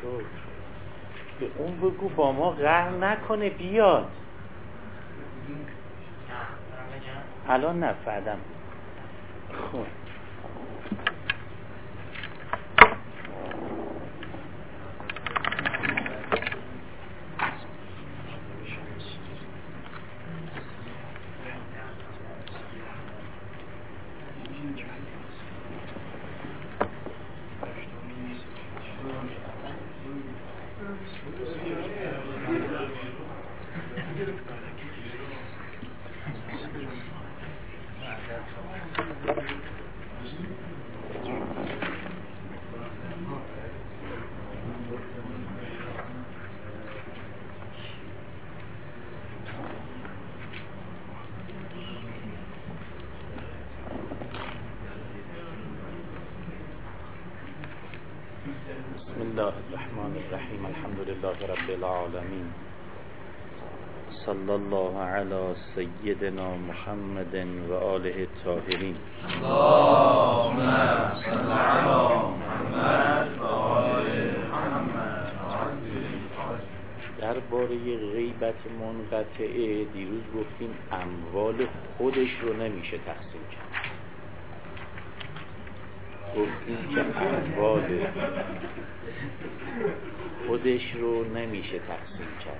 شکر. به اون بگو با ما قهر نکنه بیاد. الان نه بعدم. خب بسم الله الرحمن الرحیم. الحمد لله رب العالمین. صلی الله علی سیدنا محمد و آله الطاهرین. اللهم صل علی محمد و آل محمد. درباره غیبت منقطعه دیروز گفتیم اموال خودش رو نمیشه تقسیم کرد. گفتیم که اموال خودش رو نمیشه تقسیم کرد.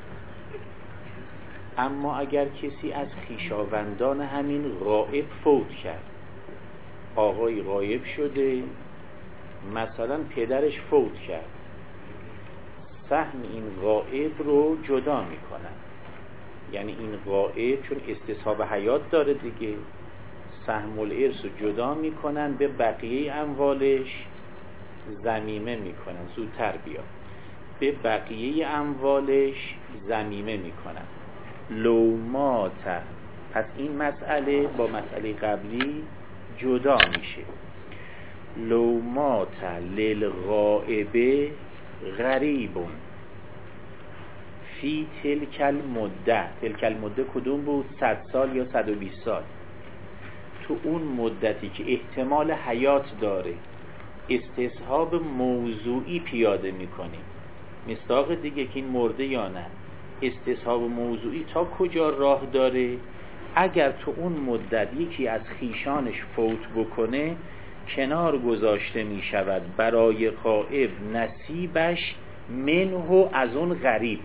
اما اگر کسی از خویشاوندان همین غائب فوت کرد، آقای غایب شده، مثلا پدرش فوت کرد، سهم این غائب رو جدا میکنن. یعنی این غائب چون استصحاب حیات داره دیگه، سهم الارث رو جدا میکنن، به بقیه اموالش ضمیمه میکنن. زودتر بیا. به بقیه اموالش ضمیمه میکنن. لو مات. پس این مسئله با مسئله قبلی جدا میشه. لو مات للغائب غریبون فی تلک المده. تلک المده کدوم بود؟ 100 سال یا 120 سال. تو اون مدتی که احتمال حیات داره استصحاب موضوعی پیاده میکنیم. مصداق دیگه که این مرده یا نه. استصحاب موضوعی تا کجا راه داره؟ اگر تو اون مدت یکی از خیشانش فوت بکنه، کنار گذاشته میشود برای غائب نصیبش منه از اون غریب.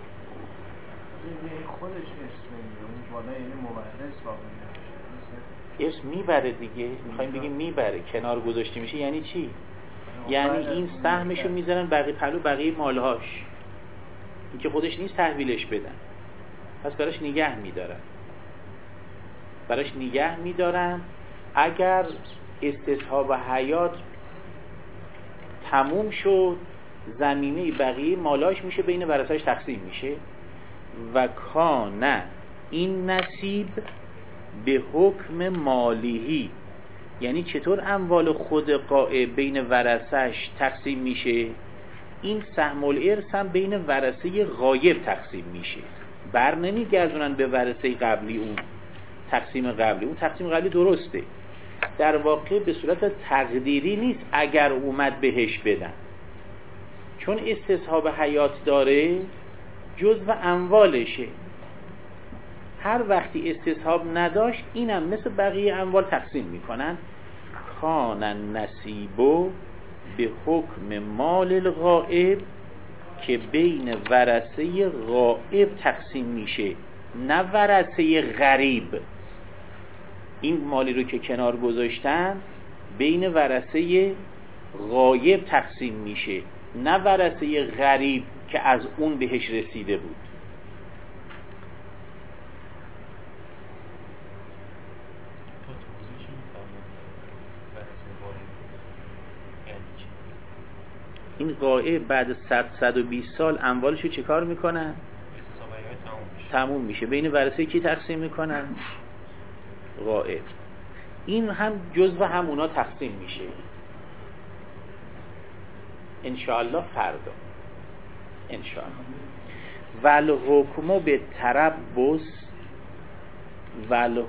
خودش اسم میگه بالا، یعنی مورث واقعا اسم میبره دیگه. میخوایم بگیم میبره، کنار گذاشته میشه. یعنی چی؟ یعنی این سهمشو میذارن بقیه مالهاش، این که خودش نیست تحویلش بدن، پس براش نگه میدارن. اگر استصحاب حیات تموم شد، زمینه بقیه مالهاش میشه بین ورثه‌اش تقسیم میشه. و کان این نصیب به حکم مالیهی. یعنی چطور اموال خود غائب بین ورثه‌اش تقسیم میشه؟ این سهم الارث هم بین ورثه غایب تقسیم میشه. بر نمیگردونن به ورثه قبلی. اون تقسیم قبلی درسته، در واقع به صورت تقدیری نیست. اگر اومد بهش بدن، چون استصحاب حیات داره، جزو اموالشه. هر وقتی استصحاب نداشت، اینم مثل بقیه اموال تقسیم میکنن. کان النصیب به حکم مال الغائب، که بین ورثه غائب تقسیم میشه، نه ورثه غریب. این مالی رو که کنار گذاشتن بین ورثه غائب تقسیم میشه، نه ورثه غریب که از اون بهش رسیده بود. این غائب بعد 100-120 سال اموالشو چه کار میکنن؟ تموم میشه. بین ورثه کی تقسیم میکنن؟ غائب. این هم جزو همونا تقسیم میشه انشاءالله فردا انشاءالله. والحکم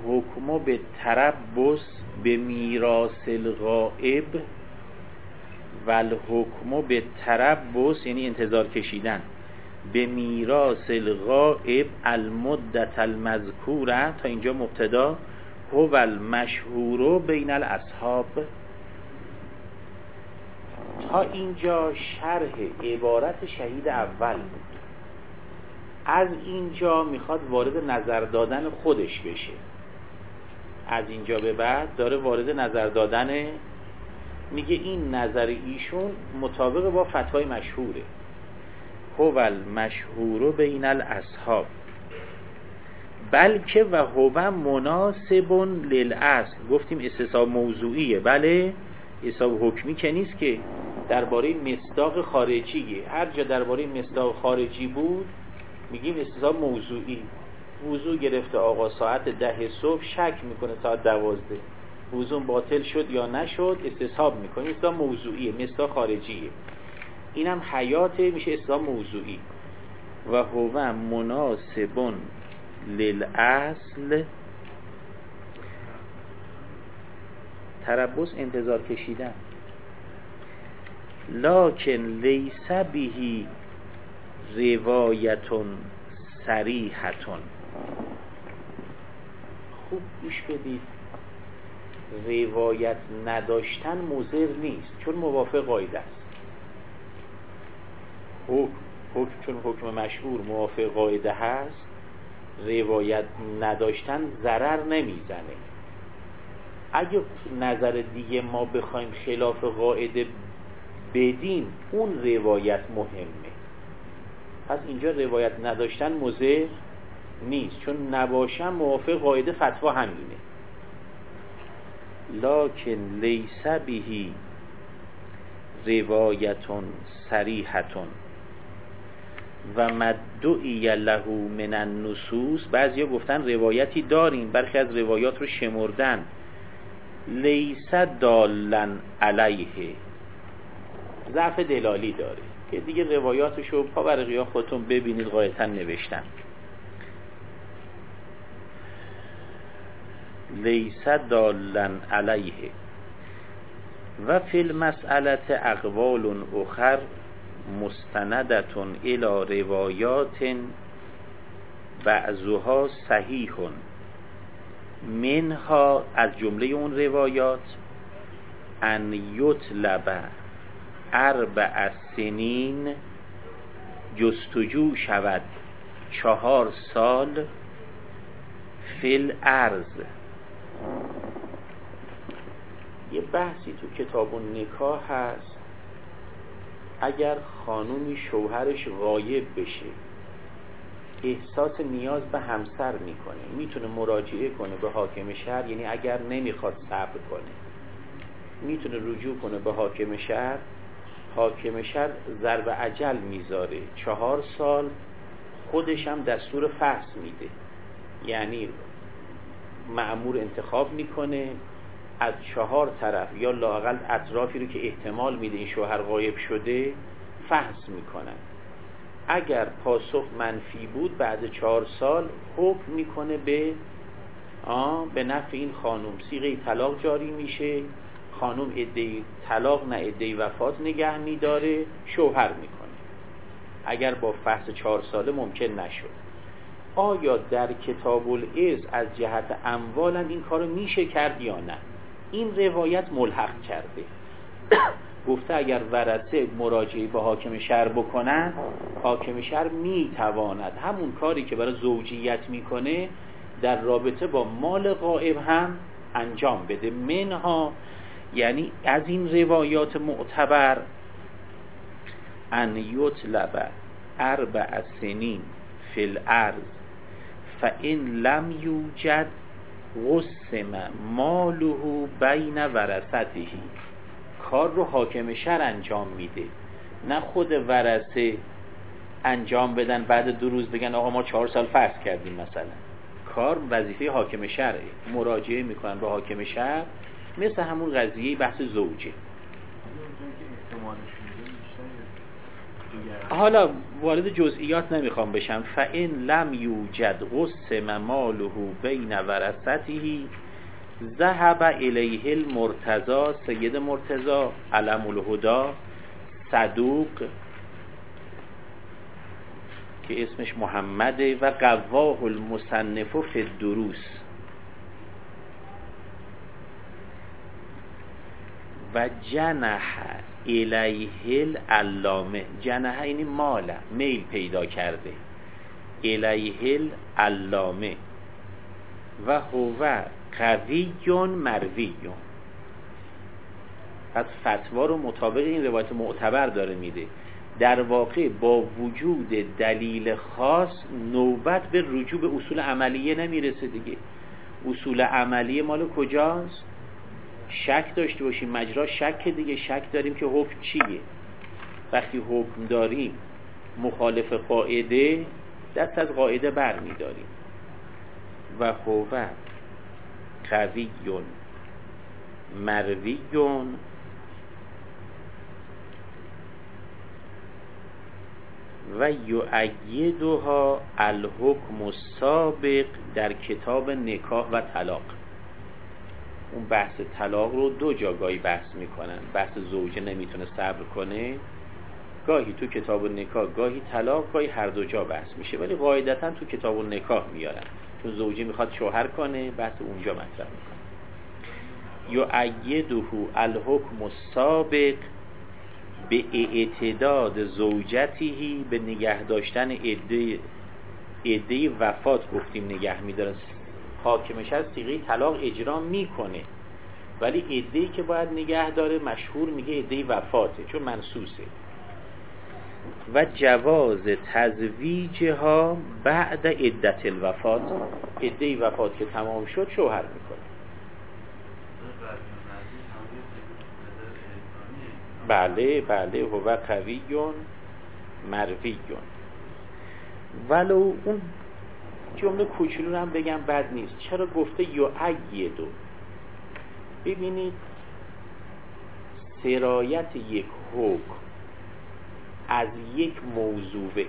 به تربص به میراث الغائب والحکم به تربص یعنی انتظار کشیدن به میراث الغائب المدت المذکوره. تا اینجا مبتدا. هو المشهور بین الاصحاب. تا اینجا شرح عبارت شهید اول بود. از اینجا میخواد وارد نظر دادن خودش بشه. از اینجا به بعد داره وارد نظر دادن، میگه این نظر ایشون مطابق با فتوای مشهوره. هو المشهور بین الاصحاب بلکه و هو مناسب للاصل. گفتیم استصحاب موضوعیه. بله استصحاب حکمی که نیست، که درباره مصداق خارجیه. هر جا درباره مصداق خارجی بود میگیم استصحاب موضوعی. وضو گرفته آقا ساعت 10 صبح، شک میکنه ساعت 12 وضو باطل شد یا نشد، استصحاب میکنه. استصحاب موضوعیه، مصداق خارجیه. اینم حیاته، میشه استصحاب موضوعی. و هو مناسب للاصل. تربص انتظار کشیدن. لکن لیس به روایتون صریحتون. خوب گوش بدید، روایت نداشتن مضر نیست، چون موافق قاعده است. چون حکم مشهور موافق قاعده هست، روایت نداشتن ضرر نمیزنه. اگه نظر دیگه ما بخوایم خلاف قاعده بدیم، اون روایت مهمه. پس اینجا روایت نداشتن مضر نیست، چون نباشن موافق قاعده فتوا همینه. لکن لیس به روایتون صریحتون و مدعی له من النصوص. بعضیا گفتن روایتی داریم، برخی از روایات رو شمردن. لیس دالن علیه، ضعف دلالی داره، که دیگه روایاتشو پا برقیا خودتون ببینید، غایتا نوشتن. لیس دالن علیه. و فی المسئله اقوال اخر مستندتون الی روایات بعضها صحیح. منها از جمله اون روایات ان یطلب 4 سنین جستجو شود 4 سال فی الارض. یه بحثی تو کتاب النکاح هست. اگر خانومی شوهرش غایب بشه، احساس نیاز به همسر میکنه، میتونه مراجعه کنه به حاکم شهر. یعنی اگر نمیخواد صبر کنه، میتونه رجوع کنه به حاکم شهر. حاکم شهر ضرب اجل میذاره 4 سال، خودش هم دستور فحص میده. یعنی مأمور انتخاب میکنه از 4 طرف یا لااقل اطرافی رو که احتمال میده این شوهر غایب شده فحص میکنن. اگر پاسخ منفی بود بعد 4 سال حکم میکنه به نفع این خانم. صیغه طلاق جاری میشه. خانم عده طلاق نه عده وفات نگه میداره، شوهر میکنه. اگر با فحص 4 ساله ممکن نشد. آیا در کتاب العز از جهت اموال این کارو میشه کرد یا نه؟ این روایت ملحق کرده. گفته اگر ورثه مراجعه به حاکم شهر بکنن، حاکم شهر میتواند همون کاری که برای زوجیت میکنه در رابطه با مال غائب هم انجام بده. منها یعنی از این روایات معتبر ان یطلب 4 سنین فی الارض فان لم یوجد قسم ماله بین ورثته. کار رو حاکم شهر انجام میده، نه خود ورثه انجام بدن بعد 2 روز بگن آقا ما 4 سال فرض کردیم. مثلا کار وظیفه حاکم شهره، مراجعه میکنن به حاکم شهر، مثل همون قضیه بحث زوجه. حالا وارد جزئیات نمیخوام بشم. فإن لم یوجد قسم ماله بین ورثته، ذهب الیه المرتضی، سید مرتضی علم الهدا صدوق که اسمش محمده و قواه المصنف فی الدروس و جنح الیه العلامه، جنح اینی ماله، میل پیدا کرده، الیه العلامه و هو قویون مرویون. پس فتوا رو مطابق این روایت معتبر داره میده. در واقع با وجود دلیل خاص نوبت به رجوع به اصول عملیه نمیرسه دیگه. اصول عملیه مال کجاست؟ شک داشته باشیم، مجرا شک دیگه، شک داریم که حکم چیه. وقتی حکم داریم مخالف قاعده، دست از قاعده بر میداریم. و هو قویون مرویون و یؤیدها الحکم السابق در کتاب نکاح و طلاق. اون بحث طلاق رو دو جاگاهی بحث میکنن. بحث زوجه نمیتونه صبر کنه، گاهی تو کتاب نکاح، گاهی طلاق، گاهی هر دو جا بحث میشه، ولی قاعدتا تو کتاب نکاح میارن چون زوجه میخواد شوهر کنه، بحث اونجا مطرح میکنه. یؤیده الحکم السابق به اعتداد زوجتیهی، به نگه داشتن عده وفات گفتیم نگه میداره. حاکمش از صیغه طلاق اجرا میکنه ولی عده‌ای که باید نگه داره مشهور میگه عده وفاته چون منسوسه. و جواز تزویجها بعد عدت الوفات، عده وفات که تمام شد شوهر میکنه. بله بله هو قویون مرویون. ولو اون جمله کوچولو رو هم بگم بد نیست. چرا گفته یؤیدو؟ ببینید سرایت یک حکم از یک موضوع به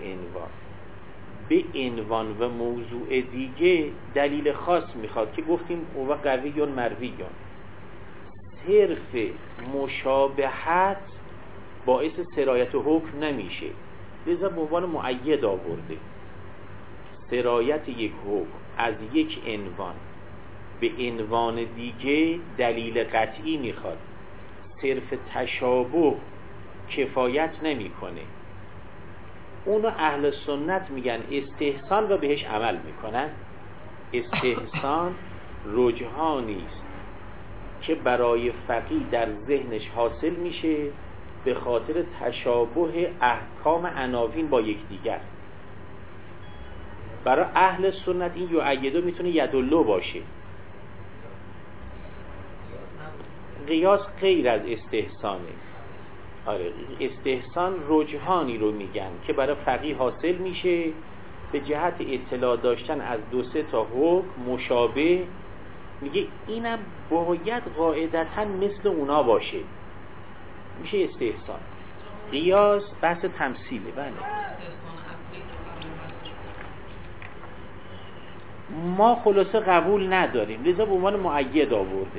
عنوان و موضوع دیگه دلیل خاص میخواد که گفتیم هو قویون مرویون. صرف مشابهت باعث سرایت حکم نمیشه، لذا به عنوان مؤید آورده. سرایت یک حکم از یک عنوان به عنوان دیگه دلیل قطعی میخواد، صرف تشابه کفایت نمیکنه. اونو اهل سنت میگن استحسان و بهش عمل میکنن. استحسان رجحانی است که برای فقیه در ذهنش حاصل میشه به خاطر تشابه احکام عناوین با یکدیگر. برای اهل سنت این یؤیدو میتونه یدلو باشه. قیاس غیر از استحسانه. آره استحسان رجحانی رو میگن که برای فقیه حاصل میشه به جهت اطلاع داشتن از دو سه تا حکم مشابه. میگه اینم باید قاعدتا مثل اونا باشه، میشه استحسان. قیاس بحث تمثیله. بله ما خلاصه قبول نداریم، لذا به عنوان مؤید آورده.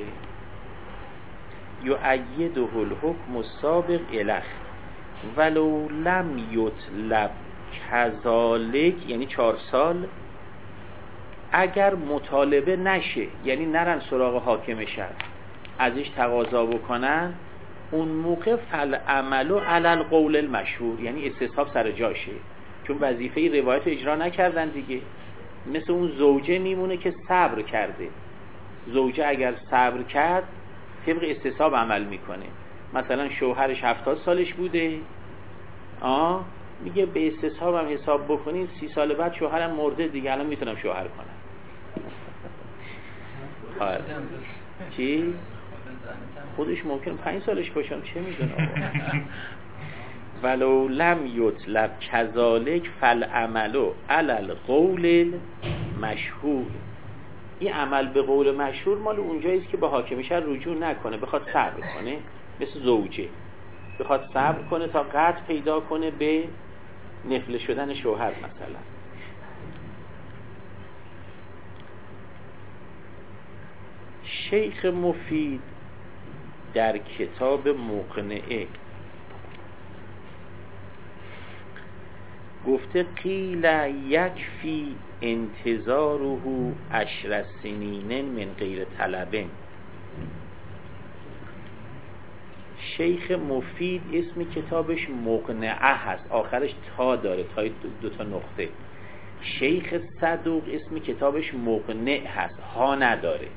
یؤیده الحکم السابق الیه ولو لم یطلب کذالک، یعنی 4 سال اگر مطالبه نشه، یعنی نرن سراغ حاکم شهر ازش تقاضا بکنن، اون موقع فالعمل علی القول المشهور، یعنی استصحاب سر جاشه چون وظیفه روایت اجرا نکردن دیگه. مثل اون زوجه میمونه که صبر کرده. زوجه اگر صبر کرد طبق استصحاب عمل میکنه. مثلا شوهرش 70 سالش بوده، میگه به استصحاب هم حساب بکنید 30 سال بعد شوهرم مرده دیگه، الان میتونم شوهر کنم. چی؟ خودش ممکنه 5 سالش باشم، چه میدونم. ولو لم یطلب کذالک فالعمل علی القول المشهور. این عمل به قول مشهور مال اونجایی است که به حاکم شهر رجوع نکنه، بخواد صبر کنه، مثل زوجه بخواد صبر کنه تا قطع پیدا کنه به نفله شدن شوهر مثلا. شیخ مفید در کتاب مقنعه گفته قیل یکفی انتظاره 10 سنین من غیر طلب. شیخ مفید اسم کتابش مقنعه هست، آخرش تا داره، تای 2 نقطه. شیخ صدوق اسم کتابش مقنع هست، ها نداره.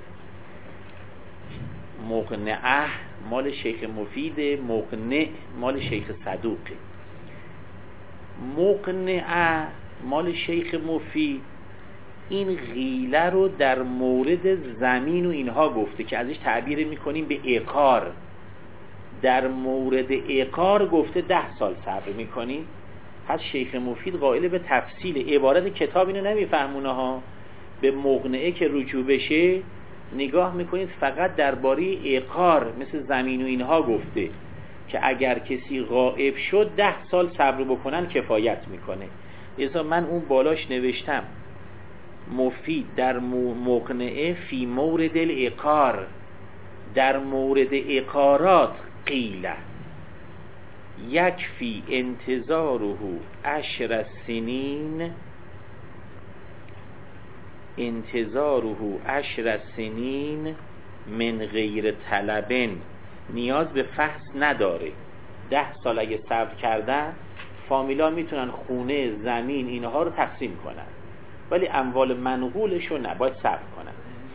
مقنعه مال شیخ مفید، مقنع مال شیخ صدوقه. مقنعه مال شیخ مفید این غیله رو در مورد زمین و اینها گفته که ازش تعبیر میکنیم به عقار. در مورد عقار گفته 10 سال صبر میکنیم. پس شیخ مفید قائل به تفصیل. عبارت کتاب اینو نمیفهمونه ها. به مقنعه که رجوع بشه نگاه میکنید فقط درباره عقار مثل زمین و اینها گفته که اگر کسی غائب شد 10 سال صبر بکنن کفایت میکنه. لذا من اون بالاش نوشتم مفید در مقنعه فی مورد العقار، در مورد عقارات قیله یکفی انتظاره 10 سنین، انتظاره 10 سنین من غیر طلبن، نیاز به فحص نداره. 10 سال اگه صبر کردن فامیلا میتونن خونه، زمین اینها رو تقسیم کنن، ولی اموال منقولش رو نباید صبر کنن.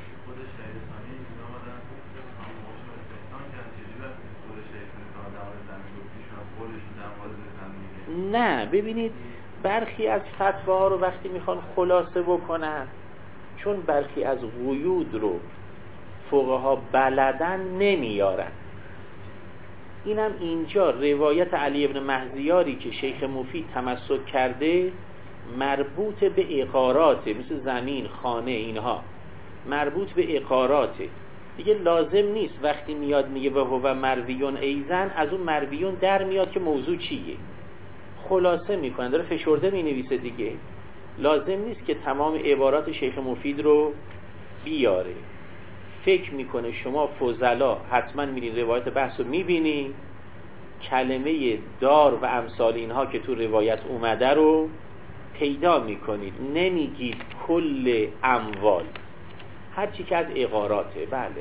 نه ببینید برخی از فتواها رو وقتی میخوان خلاصه بکنن، چون برخی از قیود رو فقها بلدن نمیارن. اینم اینجا روایت علی ابن مهذیاری که شیخ مفید تمسک کرده مربوط به عقاراته، مثل زمین، خانه، اینها مربوط به عقاراته دیگه. لازم نیست وقتی میاد میگه و هو مرویون ایزن از اون مرویون در میاد که موضوع چیه، خلاصه میکنه، داره فشرده مینویسه دیگه. لازم نیست که تمام عبارات شیخ مفید رو بیاره. فکر میکنه شما فضلا حتما میرین روایت بحث رو میبینی، کلمه دار و امثال اینها که تو روایت اومده رو پیدا میکنید، نمیگید کل اموال، هرچی که از عقاراته. بله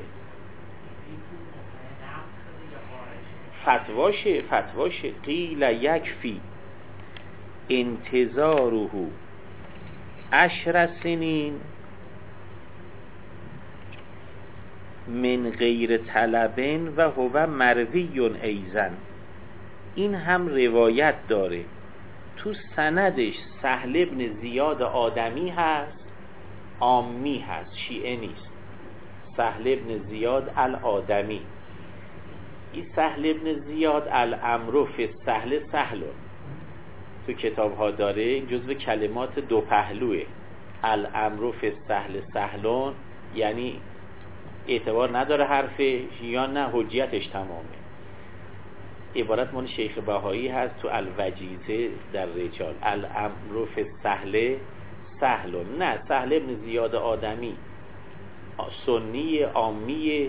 فتواشه قیل یکفی انتظاره 10 سنین من غیر طلبن و هو مرویون ایزن. این هم روایت داره، تو سندش سهل ابن زیاد آدمی هست، عامی هست، شیعه نیست. سهل ابن زیاد الآدمی، این سهل ابن زیاد الامر فی سهل سهلون تو کتاب ها داره، جزو کلمات 2 پهلوه. الامر فی سهل سهلون یعنی اعتبار نداره حرفش یا نه حجیتش تمامه. عبارت مال شیخ بهایی هست تو الوجیزه در رجال، الامر فی سهل سهلون. نه، سهل ابن زیاد آدمی سنی عامی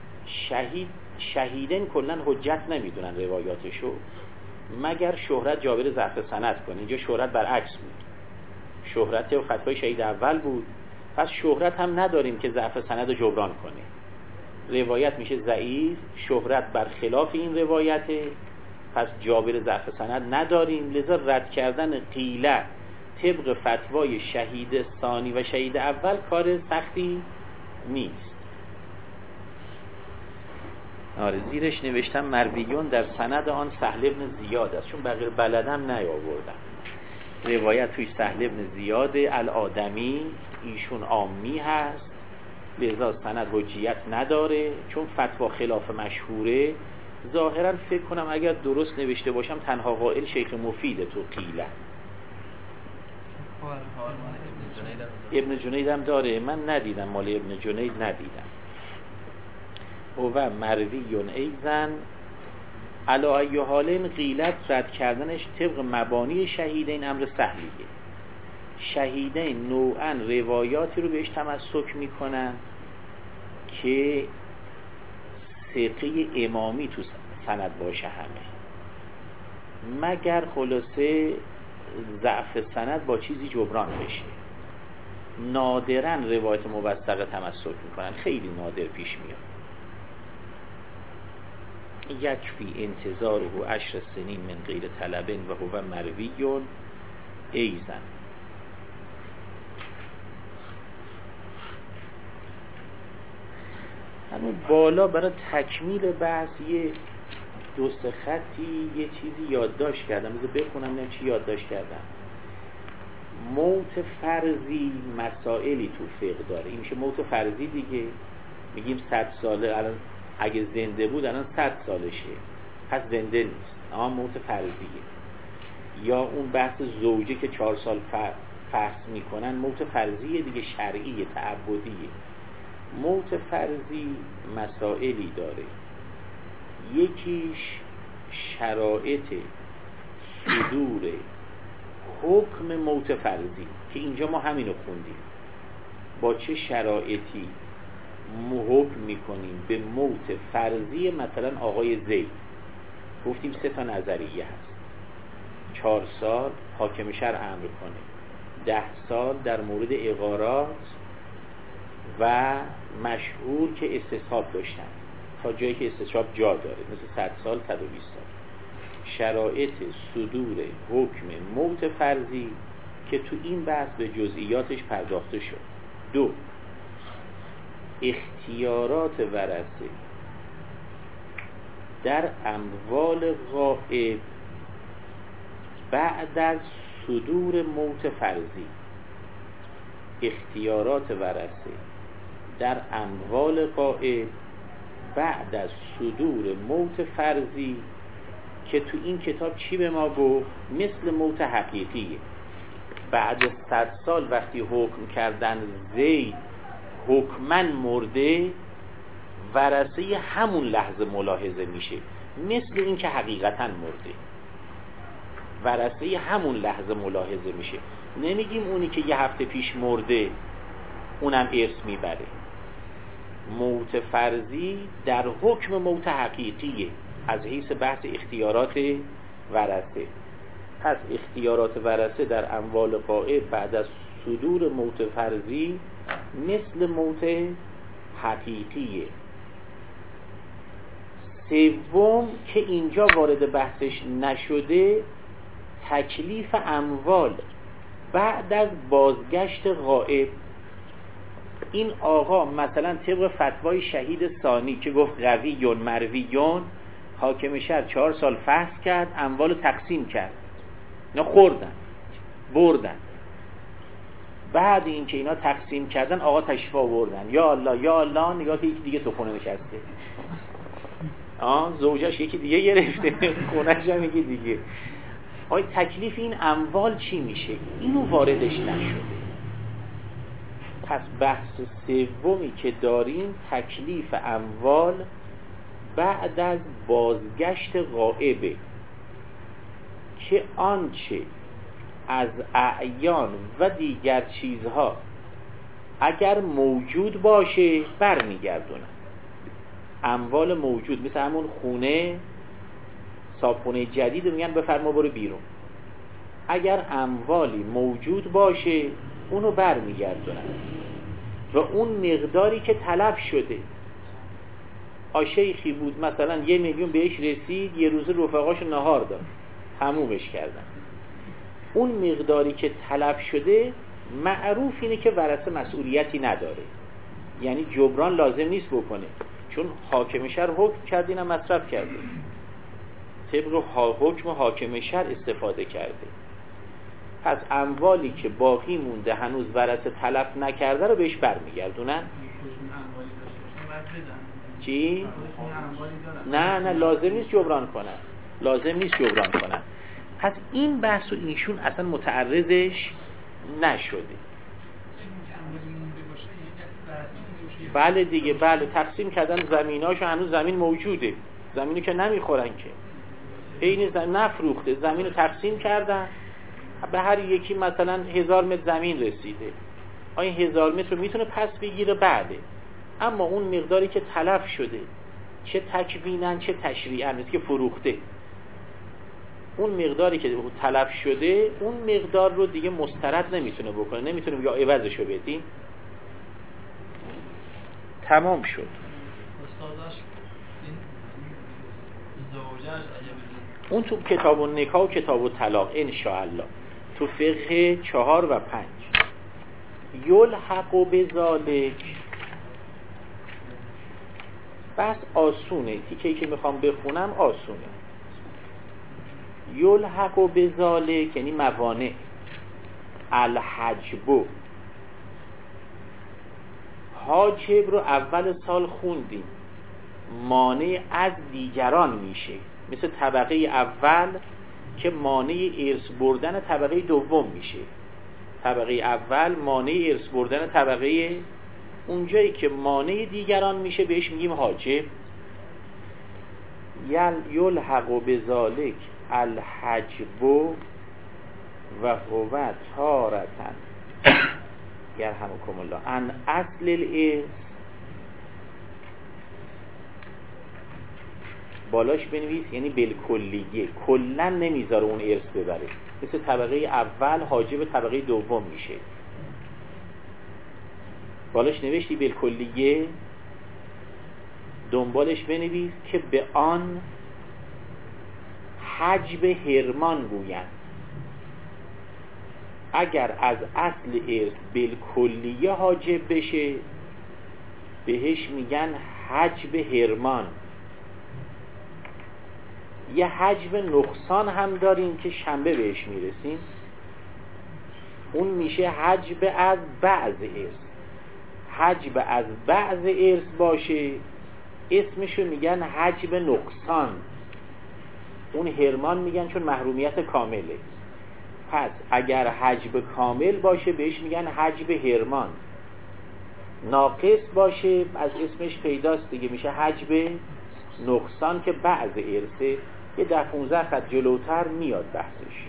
شهیدن کلن حجت نمیدونن روایاتشو مگر شهرت جابر ضعف سند کنه. اینجا شهرت برعکس بود، شهرت و فتوای شهید اول بود، پس شهرت هم نداریم که ضعف سند رو جبران کنه. روایت میشه ضعیف، شهرت برخلاف این روایته، پس جابر ضعف سند نداریم. لذا رد کردن قیله طبق فتوای شهید ثانی و شهید اول کار سختی نیست. آره زیرش نوشتم مرویون در سند آن سهل ابن زیاد است، چون بقیه بلدم نیاوردم. روایت توی سهل ابن زیاد الآدمی، ایشون عامی هست، لذا سند حجیت نداره. چون فتوا خلاف مشهوره، ظاهرا فکر کنم اگر درست نوشته باشم تنها قائل شیخ مفیده تو قیله. ابن جنید هم داره، من ندیدم، مال ابن جنید ندیدم. و مرویون ایزن علی ای حالین قیلت رد کردنش طبق مبانی شهیدین امر سهلیه. شهیدین نوعا روایاتی رو بهش تمسک میکنن که ثقه امامی تو سند باشه همه، مگر خلاصه ضعف سند با چیزی جبران بشه. نادراً روایت موثقه تمسک میکنن، خیلی نادر پیش میاد. یکفی انتظاره 10 سنین من غیر طلب و هو مروی ایزن. همون بالا برای تکمیل بحث یه 2 خطی یه چیزی یادداشت کردم، بذار بخونم نه چی یادداشت کردم. موت فرضی مسائلی تو فقه داره. این میشه موت فرضی دیگه، میگیم 100 ساله، الان اگه زنده بود الان 100 سالشه، پس زنده نیست، اما موت فرضیه. یا اون بحث زوجه که 4 سال فحص میکنن، موت فرضیه دیگه، شرعیه، تعبدیه. موت فرضی مسائلی داره، یکیش شرایط صدور حکم موت فرضی که اینجا ما همینو خوندیم. با چه شرایطی حکم میکنیم به موت فرضی مثلا آقای زید؟ گفتیم 3 نظریه هست. 4 سال حاکم شرع امر کنه، 10 سال در مورد اغارات و مشهور که استصحاب داشتن تا جایی که استصحاب جا داره، مثل 100 سال 120 سال. شرایط صدور حکم موت فرضی که تو این بحث به جزئیاتش پرداخته شد. 2 اختیارات ورثه در اموال غائب بعد از صدور موت فرضی. اختیارات ورثه در اموال غائب بعد از صدور موت فرضی که تو این کتاب چی به ما گفت؟ مثل موت حقیقیه. بعد 100 سال وقتی حکم کردن زید حکماً مرده، ورثه همون لحظه ملاحظه میشه، مثل این که حقیقتاً مرده، ورثه همون لحظه ملاحظه میشه. نمیگیم اونی که یه هفته پیش مرده اونم ارث میبره. موت فرضی در حکم موت حقیقیه از حیث بحث اختیارات ورثه. پس اختیارات ورثه در اموال غائب بعد از صدور موت فرضی مثل موت حقیقیه. 3 که اینجا وارد بحثش نشده، تکلیف اموال بعد از بازگشت غائب. این آقا مثلا طبق فتوای شهید ثانی که گفت قویون مرویون، حاکم شهر 4 سال فحص کرد، اموال تقسیم کرد، اینا خوردن بردن. بعد این که اینا تقسیم کردن آقا تشریف آوردن، یا الله یا الله، نگاه که یکی دیگه تو خونه نشسته، زوجش یکی دیگه گرفته، خونه‌ش هم یکی دیگه. آیا تکلیف این اموال چی میشه؟ اینو واردش نشده. پس بحث 3 که داریم تکلیف اموال بعد از بازگشت غائبه که آنچه از اعیان و دیگر چیزها اگر موجود باشه برمیگردونن. اموال موجود مثل همون خونه، صابخونه جدید میگن بفرما برو بیرون. اگر اموالی موجود باشه اونو برمیگردونن و اون مقداری که طلب شده. شیخی بود مثلا 1 میلیون بهش رسید، یه روز رفقاشو نهار داد، تمومش کردن. اون مقداری که طلب شده معروف اینه که ورثه مسئولیتی نداره، یعنی جبران لازم نیست بکنه، چون حاکم شهر حکم کرد اینم مصرف کرده، طبق حکم حاکم شهر استفاده کرده. پس اموالی که باقی مونده هنوز ورثه طلب نکرده رو بهش برمیگردونن. چی؟ نه لازم نیست جبران کنن، لازم نیست جبران کنن. پس این بحث و ایشون اصلا متعرضش نشده. بله دیگه، بله تقسیم کردن زمیناشو، هنوز زمین موجوده، زمینو که نمیخورن که، این زمین نفروخته، زمینو تقسیم کردن، به هر یکی مثلا 1000 متر زمین رسیده. آیا 1000 متر رو میتونه پس بگیره؟ بعده. اما اون مقداری که تلف شده، چه تکوینن چه تشریعن، مثل که فروخته، اون مقداری که تلف شده اون مقدار رو دیگه مسترد نمیتونه بکنه، نمیتونه یا عوضشو بدین. تمام شد. استاداش این زوجش اون تو کتاب النکاح و کتاب الطلاق انشاءالله تو فقه 4 و 5 یلحق بذالک. بس آسونه، تیکه‌ای که میخوام بخونم آسونه. یلحق بذالک یعنی موانع. الحجب، حاجب رو اول سال خوندیم، مانع از دیگران میشه، مثل طبقه اول که مانع ارث بردن طبقه دوم میشه. طبقه اول مانع ارث بردن طبقه، اونجایی که مانع دیگران میشه بهش میگیم حاجب. یلحق بذالک الحجب و هو تارةً یرحمکم الله ان اصل الارث. بالاش بنویس یعنی بالکلیه، کلا نمیذاره اون ارث ببره، مثل طبقه اول حاجب طبقه دوم میشه. بالاش نوشتی بالکلیه، دنبالش بنویس که به آن حجب حرمان گویند. اگر از اصل ارث بالکلیه حاجب بشه بهش میگن حجب حرمان. یه حجب نقصان هم داریم که شنبه بهش میرسیم، اون میشه حجب از بعض ارث. حجب از بعض ارث باشه اسمشو میگن حجب نقصان، اون حرمان میگن چون محرومیت کامله. پس اگر حجب کامل باشه بهش میگن حجب حرمان، ناقص باشه از اسمش پیداست دیگه، میشه حجب نقصان که بعض ارثه. یه 10-15 خط جلوتر میاد بحثش.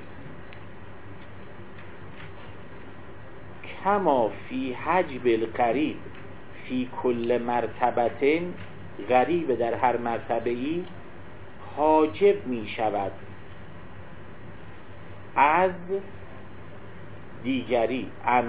کما فی حجب القریب فی کل مرتبه، غریب در هر مرتبه‌ای حاجب می شود از دیگری.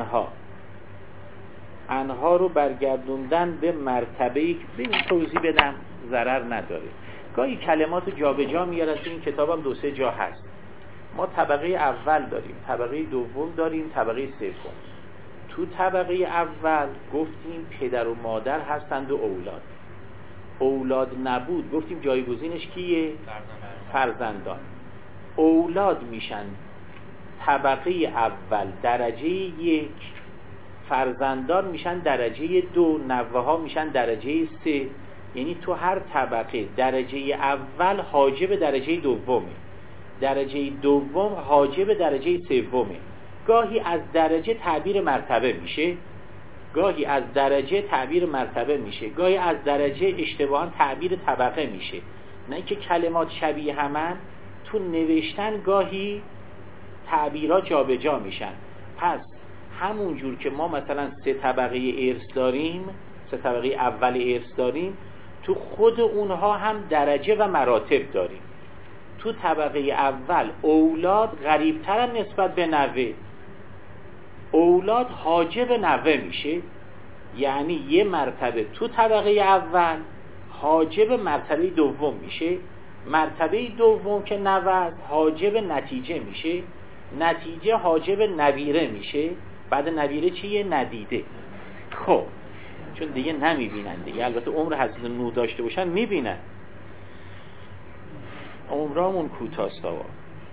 انها رو برگردوندن به مرتبه‌ای که به این توضیح بدم ضرر نداره. گاهی کلمات جابجا میارن، تو این کتابم 2-3 جا هست. ما طبقه اول داریم، طبقه دوم داریم، طبقه سوم. تو طبقه اول گفتیم پدر و مادر هستند و اولاد. اولاد نبود گفتیم جایگزینش کیه؟ فرزندان. اولاد میشن طبقه اول درجه 1، فرزندان میشن درجه 2، نوه ها میشن درجه 3. یعنی تو هر طبقه درجه اول حاجب درجه دومه، درجه دوم حاجب درجه سومه. گاهی از درجه تعبیر مرتبه میشه، گاهی از درجه تعبیر مرتبه میشه، گاهی از درجه اشتباهاً تعبیر طبقه میشه. نه که کلمات شبیه همن، تو نوشتن گاهی تعبیرات جابجا میشن. پس همون جور که ما مثلا 3 طبقه ارث داریم، 3 طبقه اول ارث داریم، تو خود اونها هم درجه و مراتب داریم. تو طبقه اول اولاد غریبترن نسبت به نوه، اولاد حاجب نوه میشه. یعنی یه مرتبه تو طبقه اول حاجب مرتبه دوم میشه، مرتبه دوم که نوه حاجب نتیجه میشه، نتیجه حاجب نویره میشه، بعد نویره چیه؟ ندیده. خب چون دیگه نمیبینن دیگه، البته عمر حضرت نوح داشته باشن میبینن، عمرامون کوتاست آقا.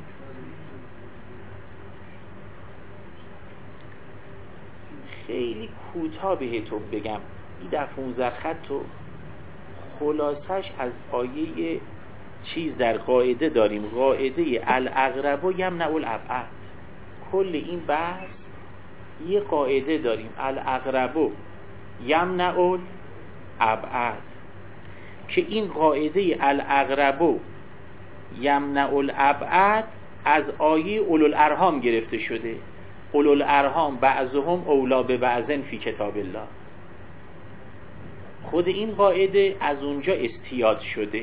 خیلی کوتاه بهتون بگم، این 15 خط و خلاصش از آیه چیز در قاعده داریم، قاعده الاقرب یمنع الابعد. کل این بحث یه قاعده داریم، الاقرب یمنع الابعد، که این قاعده الاقرب یمنع الابعد از آیه اولوالارحام گرفته شده. اولوالارحام بعضهم اولی ببعض فی کتاب الله. خود این قاعده از اونجا استیاد شده.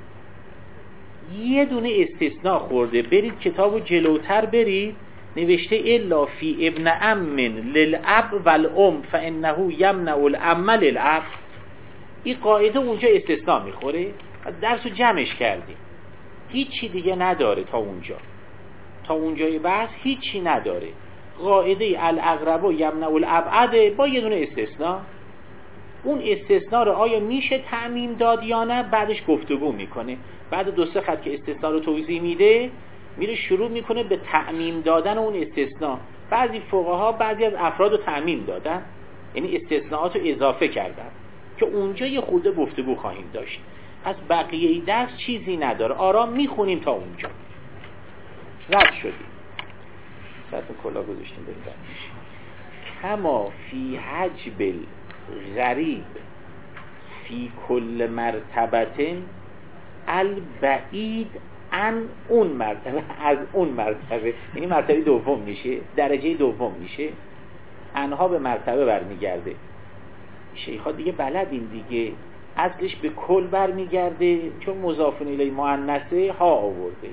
یه دونه استثناء خورده. برید کتابو جلوتر برید، نوشته الا فی ابن امن للاب والام فانه یمنع الام للاب. این قاعده اونجا استثناء میخوره. درسو جمعش کردیم، هیچی دیگه نداره. تا اونجای بحث هیچی نداره. قاعده الاقرب یمنع الابعد با یه دونه استثناء. اون استثناء رو آیا میشه تعمیم داد یا نه بعدش گفتگو میکنه. بعد 2-3 خط که استثناء رو توضیح میده، میره شروع میکنه به تعمیم دادن اون استثناء. بعضی فقها بعضی از افراد رو تعمیم دادن، یعنی استثناءات رو اضافه کردن که اونجا یه خورده گفتگو خواهیم داشت. پس بقیه درس چیزی نداره، آرام میخونیم تا اونجا. رد شدیم. ساعتون کلا گذاشتیم بریم برمیشیم. کما فی حجب غریب فی کل مرتبت البعید عن اون مرتبه، از اون مرتبه، یعنی مرتبه دوم میشه، درجه دوم میشه. انها به مرتبه برمیگرده. شیخا دیگه بلدین دیگه، اصلش به کل برمیگرده، چون مضاف الیه مؤنثه ها آورده.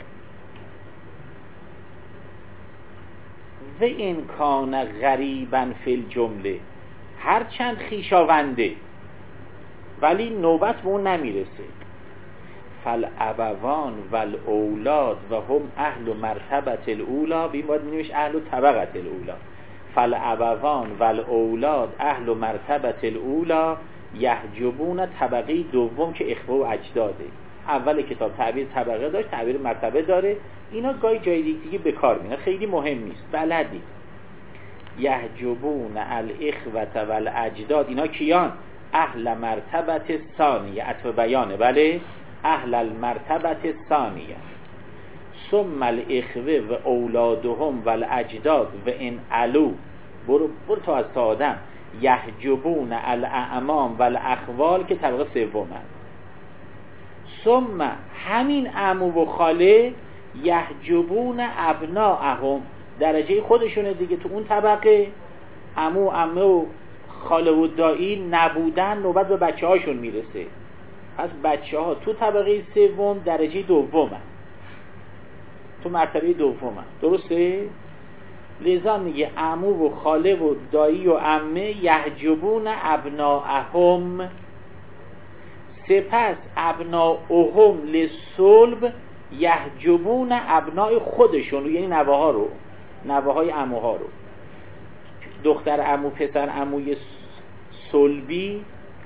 و این کان غریبا فی الجمله، هرچند خویشاونده ولی نوبت به اون نمیرسه. فالابوان والاولاد و هم اهل مرتبت الاولا، بیم باید می‌نویش اهل طبقت الاولا. فالابوان والاولاد اهل مرتبت الاولا یحجبون طبقه دوم که اخوه و اجداده. اول کتاب تعبیر طبقه داشت، تعبیر مرتبه داره. اینا گاهی جای دیگه به کار میاد، خیلی مهم نیست، بلدید. یحجبون الاخوة والاجداد، اینا کیان؟ اهل مرتبت ثانیه، عطف بیانه، بله، اهل المرتبت ثانیه. ثم الاخوه و اولادهم والاجداد و ان علو، برو تا از تا آدم. یحجبون الاعمام والاخوال که طبقه سومه. ثم همین عمو و خاله یحجبون ابناءهم، درجه خودشونه دیگه. تو اون طبقه عمو عمه و خاله و دایی نبودن، نوبت به بچه هاشون میرسه. پس بچه ها تو طبقه سوم درجه دومه، تو مرتبه دومه، درسته؟ لذا میگه عمو و خاله و دایی و عمه یحجبون ابناءهم. سپس ابناءهم للصلب یحجبون ابناء خودشون، یعنی نوه‌ها رو، نوه‌های عموها رو. دختر عمو، پسر عموی صلبی،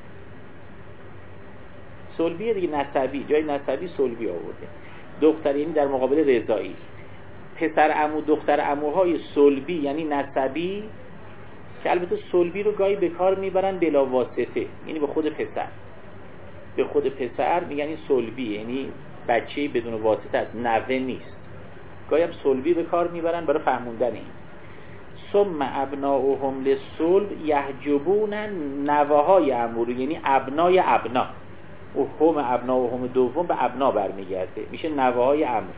صلبی دیگه نسبی، جای نسبی صلبی آورده. دختر یعنی در مقابل رضایی. پسر عمو، دختر عموهای صلبی یعنی نسبی، که البته صلبی رو گاهی به کار میبرن بلا واسطه، یعنی به خود پسر. به خود پسر میگن این صلبی، یعنی بچه‌ای بدون واسطه است، نوه نیست. گاهی هم صلبی به کار میبرن برای فهموندن این. ثم ابناؤهم للصلب یحجبون، نوه‌های عمو، یعنی ابنای ابنا. و هم ابناؤهم دوم به ابنا برمیگرده، میشه نوه‌های عمو.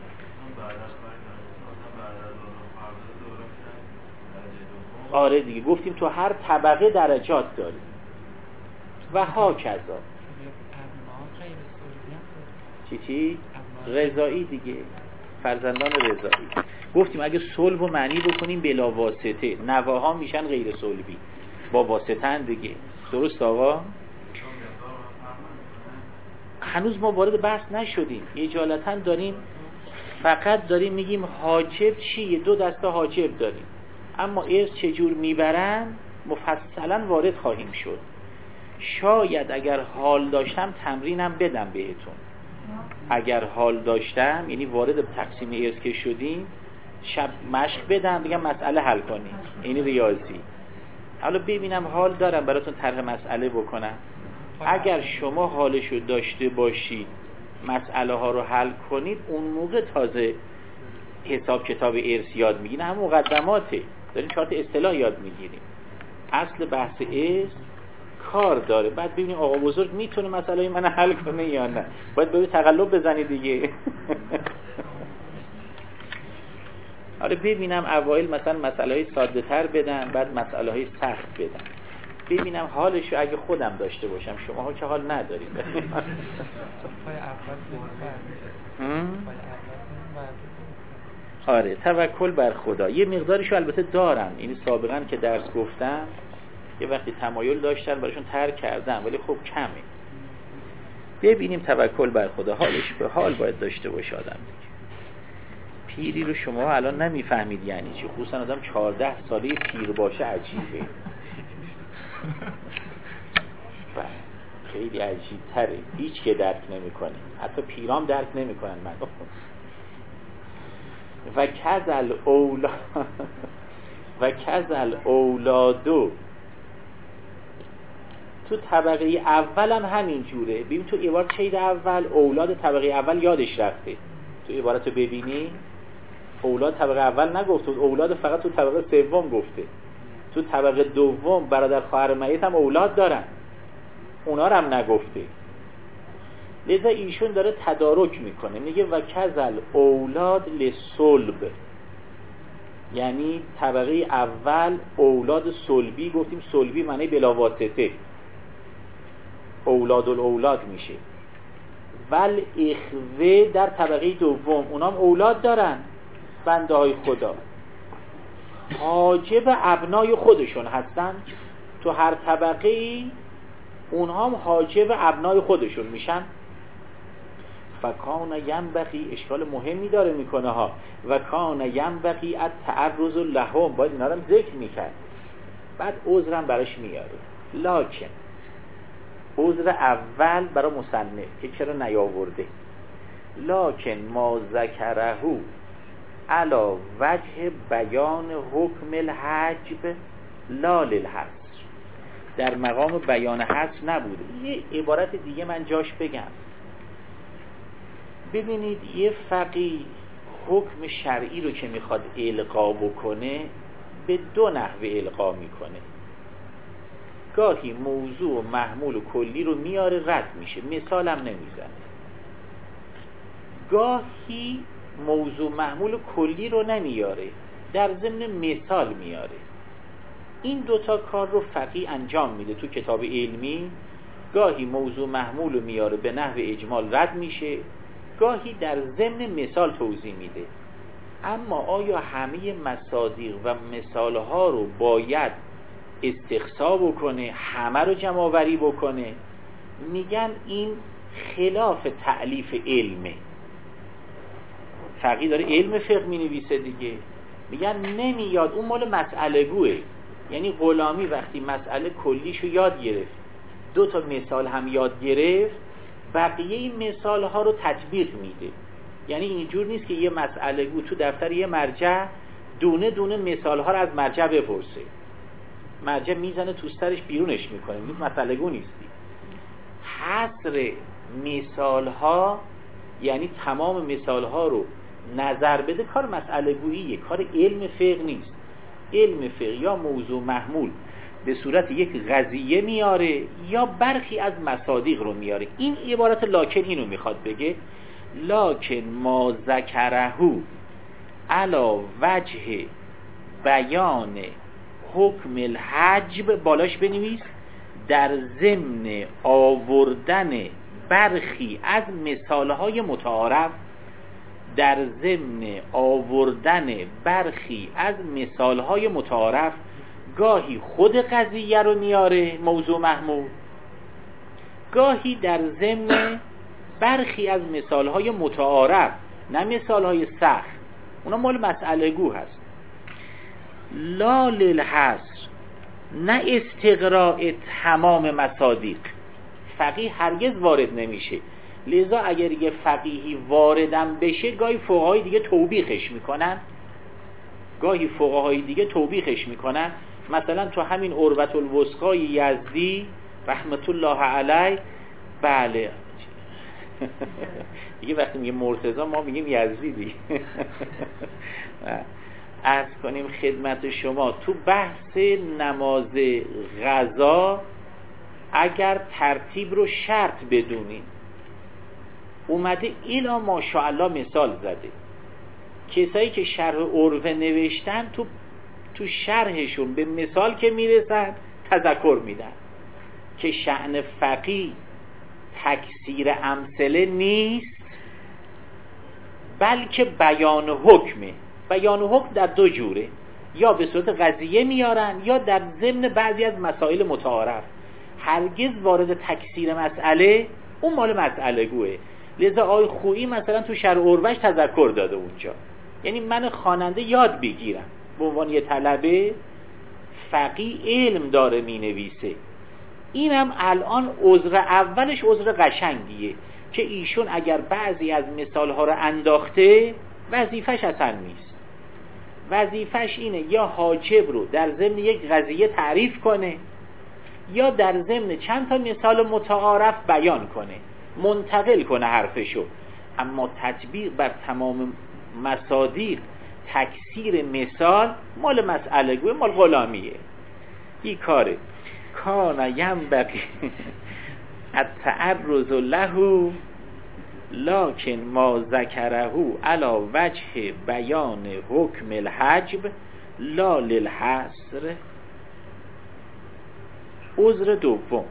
آره دیگه، گفتیم تو هر طبقه درجات داریم و ها کذا. چی؟ رضایی دیگه، فرزندان رضایی. گفتیم اگه صلب و معنی بکنیم بلا واسطه، نواها میشن غیر صلبی، با واسطه دیگه. درست آقا؟ هنوز ما وارد بحث نشدیم، اجالتا داریم، فقط داریم میگیم حاجب چیه. 2 دسته حاجب داریم، اما ارث چجور میبرن مفصلا وارد خواهیم شد. شاید اگر حال داشتم تمرینم بدم بهتون. اگر حال داشتم، یعنی وارد تقسیم ارث که شدیم، شب مشق بدم بگم مسئله حل کنید، یعنی ریاضی. حالا ببینم حال دارم براتون طرح مسئله بکنم. اگر شما حالشو داشته باشید مسئله ها رو حل کنید، اون موقع تازه حساب کتاب ارث یاد میگیریم. هم مقدماته، داریم 4 تا اصطلاح یاد میگیریم. اصل بحث ارث کار داره. بعد ببینیم آقا بزرگ میتونه مسئله من حل کنه یا نه. باید ببینید تقلب بزنید دیگه. آره ببینم اوایل مثلا مسئله های ساده تر بدن، بعد مسئله های سخت بدن. ببینم حالشو اگه خودم داشته باشم، شماها که حال ندارید. آره توکل بر خدا یه مقداریشو البته دارم، یعنی سابقا که درس گفتم یه وقتی تمایل داشتن براشون ترک کردم، ولی خب کمه. ببینیم توکل بر خدا حالش به حال باید داشته باشه آدم دیگه. پیری رو شما الان نمیفهمید یعنی چی، خصوصا آدم 14 ساله پیر باشه عجیبه. خیلی عجیب تره، هیچ که درک نمیکنه، حتی پیرام درک نمیکنن. من و کذل اولادو تو طبقه اول هم همین جوره. ببین تو عبارت شید اول اولاد طبقه اول یادش رفته، تو عبارت رو ببینی اولاد طبقه اول نگفته، اولاد فقط تو طبقه سوم گفته. تو طبقه دوم برادر خواهر میت هم اولاد دارن، اونا رو هم نگفته. لذا ایشون داره تدارک میکنه، میگه و کذل اولاد لصلب، یعنی طبقه اول اولاد صلبی گفتیم، صلبی معنی بلاواسطه، اولاد الاولاد میشه. ول اخوه در طبقه دوم اونام اولاد دارن، بنده های خدا حاجب ابنای خودشون هستن. تو هر طبقه ای اونها هم حاجب ابنای خودشون میشن. فکان ینبغی، اشکال مهمی داره میکنه ها، و کان ینبغی التعرض لهم، باید اینا رو هم ذکر میکرد. بعد عذرم براش میاره، لکن عذر اول برای مصنف که چرا نیاورده، لکن ما ذکرهو علا وجه بیان حکم الحجب لا للحصر، در مقام بیان حصر نبوده. یه عبارت دیگه من جاش بگم. ببینید یه فقیه حکم شرعی رو که میخواد القا بکنه به دو نحوه القا میکنه. گاهی موضوع و محمول و کلی رو میاره رد میشه، مثالم نمیزنه. گاهی موضوع محمول و کلی رو نمیاره، در ضمن مثال میاره. این دوتا کار رو فقیه انجام میده تو کتاب علمی. گاهی موضوع محمول رو میاره به نحو اجمال رد میشه، گاهی در ضمن مثال توضیح میده. اما آیا همه مصادیق و مثالها رو باید استقصا بکنه، همه رو جمع آوری بکنه؟ میگن این خلاف تألیف علمه. فقیه داره علم فقه مینویسه دیگه، میگن نمیاد، اون مال مسئله گوه. یعنی غلامی وقتی مسئله کلیشو یاد گرفت، دو تا مثال هم یاد گرفت، بقیه این مثال ها رو تطبیق میده. یعنی اینجور نیست که یه مسئله گو تو دفتر یه مرجع دونه دونه مثال ها رو از مرجع بپرسه، مرجع میزنه تو سرش بیرونش میکنه، این مسئله گو نیستی. حصر مثال ها یعنی تمام مثال ها رو نظر بده، کار مسئله گوییه، کار علم فقه نیست. علم فقه یا موضوع محمول به صورت یک قضیه میاره یا برخی از مصادیق رو میاره. این عبارت لکن اینو میخواد بگه، لکن ما ذکرهو علا وجه بیان حکم الحجب، بالاش بنویس در ضمن آوردن برخی از مثالهای متعارف، در ضمن آوردن برخی از مثالهای متعارف. گاهی خود قضیه رو میاره موضوع محمول، گاهی در ضمن برخی از مثالهای متعارف، نه مثالهای سخت، اونا مال مسئله گو هست. لا للحصر، نه استقراء تمام مصادیق. فقیه هرگز وارد نمیشه. لذا اگر یه فقیهی واردم بشه، گاهی فقهای دیگه توبیخش میکنن، مثلا تو همین عروة الوثقی یزدی رحمت الله علیه، بله دیگه وقتی میگه مرتضی ما میگیم یزدی دیگه. عرض کنیم خدمت شما تو بحث نماز قضا اگر ترتیب رو شرط بدونین، اومده اینا ماشاءالله مثال زده. کسایی که شرح عروه نوشتن تو شرحشون به مثال که میرسن تذکر میدن که شأن فقیه تکثیر امثله نیست، بلکه بیان حکمه. بیان حکم در دو جوره، یا به صورت قضیه میارن یا در ضمن بعضی از مسائل متعارف. هرگز وارد تکثیر مسئله، اون مال مسئله گوه. لذا آقای خویی مثلا تو شرح اروش تذکر داده اونجا، یعنی من خواننده یاد بگیرم به عنوان یه طلبه فقیه علم داره می نویسه. اینم الان عذر اولش عذر قشنگیه که ایشون اگر بعضی از مثالها رو انداخته وظیفش اصلا نیست. وظیفش اینه یا حاجب رو در ضمن یک قضیه تعریف کنه یا در ضمن چند تا مثال متعارف بیان کنه، منتقل کنه حرفشو. اما تطبیق بر تمام مصادیق، تکثیر مثال مال مسئله گوه، مال غلامیه. این کاره کان ینبغی التعرض له لکن ما ذکره علی وجه بیان حکم الحجب لا للحصر. عذر دوم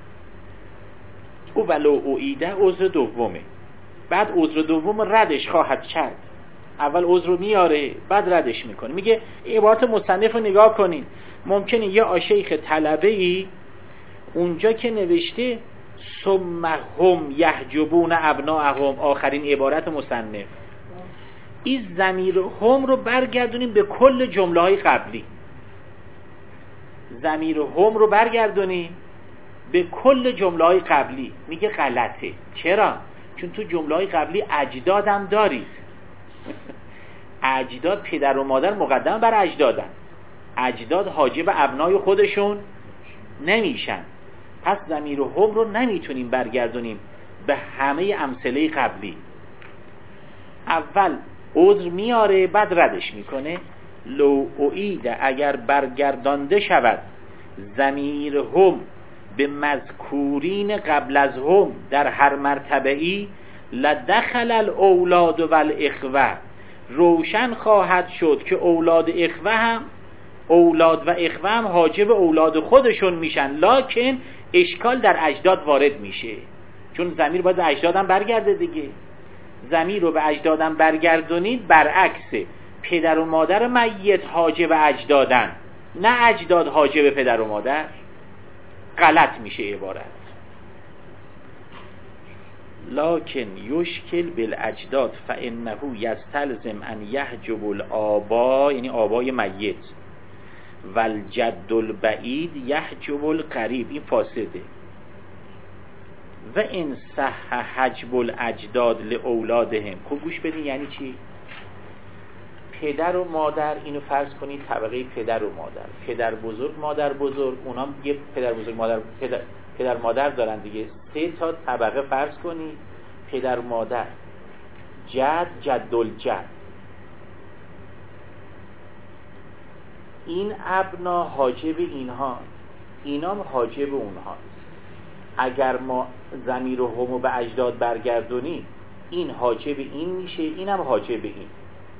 او ولو اعیده عذر دومه. بعد عذر دوم ردش خواهد کرد. اول عذر رو میاره بعد ردش میکنه. میگه عبارت مصنف رو نگاه کنین، ممکنه یه آشیخ طلبه‌ای اونجا که نوشته ثم هم یحجبون ابناءهم، آخرین عبارت مصنف، این ضمیر هم رو برگردونیم به کل جمله های قبلی. ضمیر هم رو برگردونیم به کل جمله های قبلی. میگه غلطه. چرا؟ چون تو جمله های قبلی اجدادم دارید. اجداد پدر و مادر مقدم بر اجدادن. اجداد حاجب ابنای خودشون نمیشن. پس ضمیر هم رو نمیتونیم برگردونیم به همه امثله قبلی. اول عذر میاره بعد ردش میکنه. لو اعید، اگر برگردانده شود ضمیر هم به مذکورین قبل از هم در هر مرتبه‌ای، لدخل الاولاد و الاخوه، روشن خواهد شد که اولاد و اخوه هم حاجب اولاد خودشون میشن، لکن اشکال در اجداد وارد میشه. چون ضمیر باید به اجدادم برگرده دیگه. ضمیر رو به اجدادم برگردونید، برعکسه. پدر و مادر میت حاجب اجدادن، نه اجداد حاجب پدر و مادر. غلط میشه عبارت. لکن یشکل بالاجداد فانه یستلزم ان یحجب الآبا، یعنی آبای میت، والجد البعید یحجب القریب. این فاسده. و ان صح حجب الاجداد لاولادهم. خوب گوش بدین یعنی چی؟ پدر و مادر، اینو فرض کنید طبقه پدر و مادر، پدر بزرگ مادر بزرگ، اونا یه پدر بزرگ مادر پدر مادر دارن دیگه. 3 تا طبقه فرض کنید، پدر مادر، جد، جد الجد. این ابنا حاجب اینها، اینا هم حاجب اونها. اگر ما ضمیر و همو به اجداد برگردونیم، این حاجب این میشه، این هم حاجب این.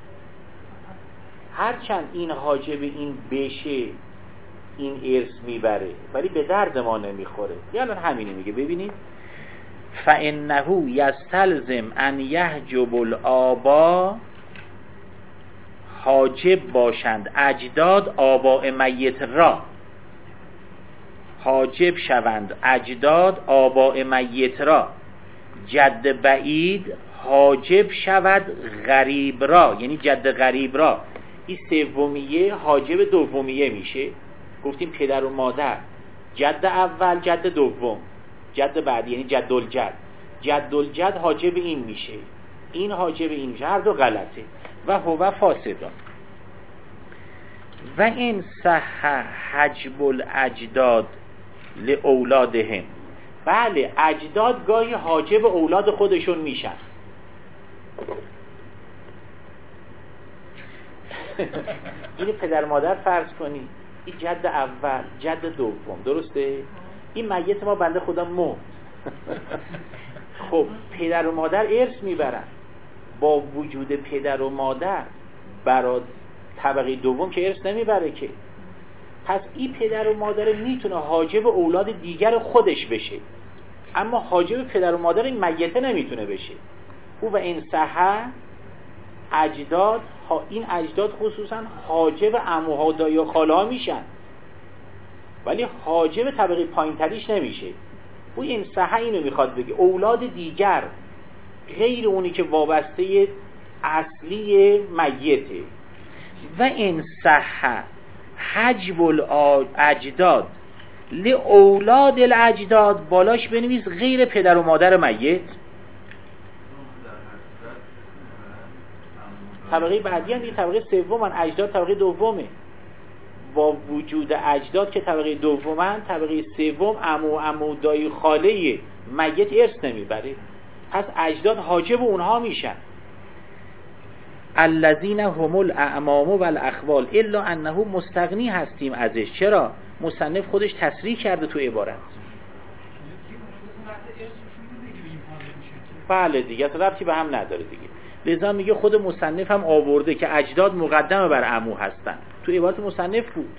هرچند این حاجب این بشه این ارث میبره، ولی به درد ما نمیخوره. یعنی همینه میگه. ببینید فانه یستلزم ان یحجب الآبا، حاجب باشند اجداد آباء میت را، حاجب شوند اجداد آباء میت را. جد بعید حاجب شود غریب را، یعنی جد غریب را. این سومیه حاجب دومیه میشه. گفتیم پدر و مادر، جد اول، جد دوم، جد بعد یعنی جد الجد. جد الجد حاجب این میشه، این حاجب این میشه. هر دو غلطه. و هو فاسدان. و این صح حجب الاجداد لاولادهم. بله اجداد گاهی حاجب اولاد خودشون میشن. این پدر مادر فرض کنی، این جد اول، جد دوم، درسته؟ این میت ما بنده خدا مرد. خب پدر و مادر ارث میبرن. با وجود پدر و مادر برای طبقه دوم که ارث نمیبره که. پس این پدر و مادر میتونه حاجب اولاد دیگر خودش بشه، اما حاجب پدر و مادر این میته نمیتونه بشه. او و این صحه اجداد، این اجداد خصوصا حاجب عموها و دایی و خاله ها میشن، ولی حاجب طبقه پایین تریش نمیشه. او این صحه اینو میخواد بگه اولاد دیگر غیر اونی که وابسته اصلی میته. و این صحه حجب الاجداد لاولاد الاجداد، بالاش بنویس غیر پدر و مادر میت. طبقه بعدی هم دیگه طبقه سومن، اجداد طبقه دومه. با وجود اجداد که طبقه دومن، طبقه سوم عمو دایی خاله میت ارث نمیبره، پس اجداد حاجب اونها میشن. الذین هم الاعمام و الاخوال الا انه مستغنی هستیم ازش. چرا؟ مصنف خودش تصریح کرده تو عبارت. بله دیگه، اصلا ربطی به هم نداره دیگه. لذا میگه خود مصنف هم آورده که اجداد مقدمه بر عمو هستن، تو عبارت مصنف بود.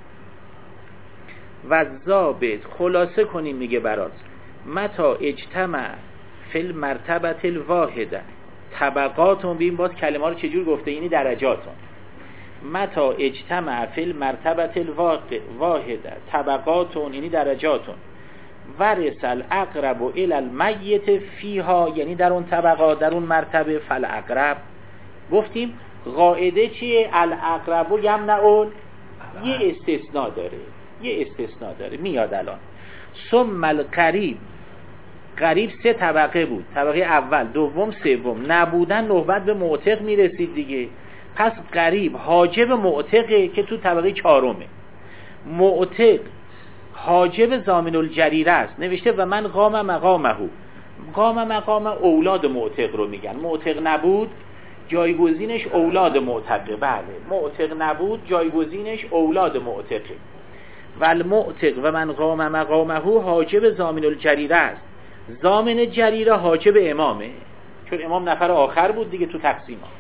و ضابط خلاصه کنیم میگه برات متا اجتمع فی المرتبه الواحده طبقاتون، ببین باز کلمه ها رو چجور گفته، یعنی درجاتون. متا اجتمع فی المرتبه الواحده طبقاتون، یعنی درجاتون. ورث الاقرب الی المیت فیها، یعنی در اون طبقات، در اون مرتبه. فالاقرب گفتیم قاعده چیه؟ الاقرب یمنع، یه استثناء داره میاد الان. ثم القریب، قریب 3 طبقه بود، طبقه اول، دوم، سوم. نبودن نوبت به معتق میرسید دیگه. پس قریب حاجب معتقه که تو طبقه 4. معتق حاجب ضامن الجریره است، نوشته و من قام مقامه. قام مقام اولاد معتق رو میگن. معتق نبود جایگزینش اولاد معتقه. بله، معتق نبود جایگزینش اولاد معتقه. و المعتق و من قام مقامه حاجب ضامن الجریره است. ضامن جریره حاجب امامه، چون امام نفر آخر بود دیگه تو تقسیمات.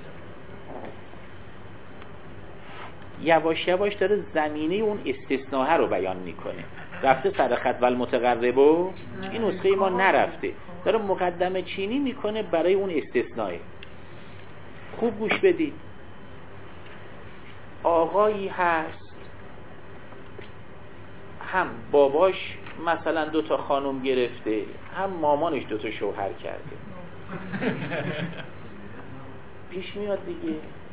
یواش یواش داره زمینه اون استثناء رو بیان میکنه. رفته سر خط و المتقرب و این نسخه ما نرفته، داره مقدمه چینی میکنه برای اون استثناء. خوب گوش بدید. آقایی هست هم باباش مثلا 2 تا خانم گرفته، هم مامانش 2 تا شوهر کرده. پیش میاد دیگه.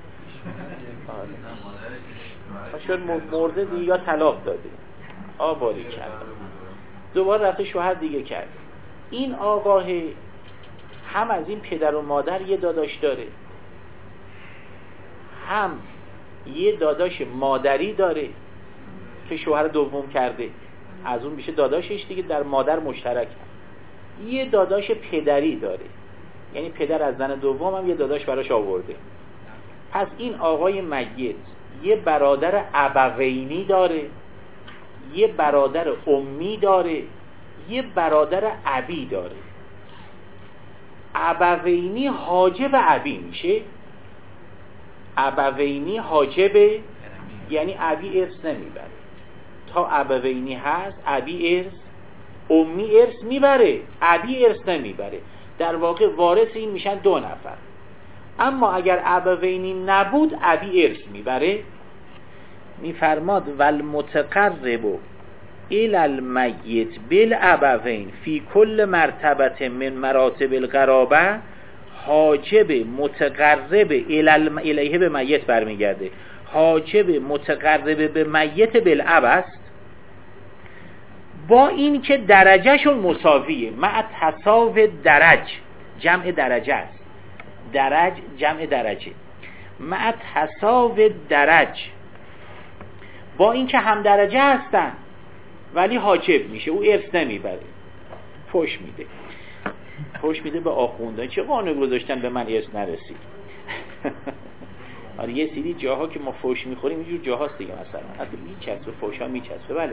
شاید مرده دیگه یا طلاق داده، آباری کرده، دوباره رفته شوهر دیگه کرده. این آقاه هم از این پدر و مادر یه داداش داره، هم یه داداش مادری داره که شوهر دوم کرده، از اون میشه داداشش دیگه، در مادر مشترک. یه داداش پدری داره، یعنی پدر از زن دوم هم یه داداش براش آورده. پس این آقای میت یه برادر ابوینی داره، یه برادر امی داره، یه برادر ابی داره. ابوینی حاجب ابی میشه. ابوینی حاجب، یعنی ابی ارث نمیبره. تا ابوینی هست ابی ارث، امی ارث میبره، ابی ارث نمیبره. در واقع وارث این میشن 2 نفر. اما اگر ابوینی نبود ابی ارث میبره. میفرماد والمتقرب الى المیت بالابوین فی کل مرتبه من مراتب القرابه حاجب متقرب الیه به میت برمیگرده. حاجب متقرب به میت بالاب است، با این که درجهشون مساویه. مع تساو درج، جمع درجه است، درج جمع درجه. مع تساو درج، با این که هم درجه هستن ولی حاجب میشه، او ارث نمیبره، فوش میده. فوش میده به آخوندان. چه قانون گذاشتن به من ارث نرسید؟ آره یه سری جاها که ما فوش میخوریم اینجور جاهاست دیگه، مثلا حتی میچسبه، فوش ها میچسبه. بله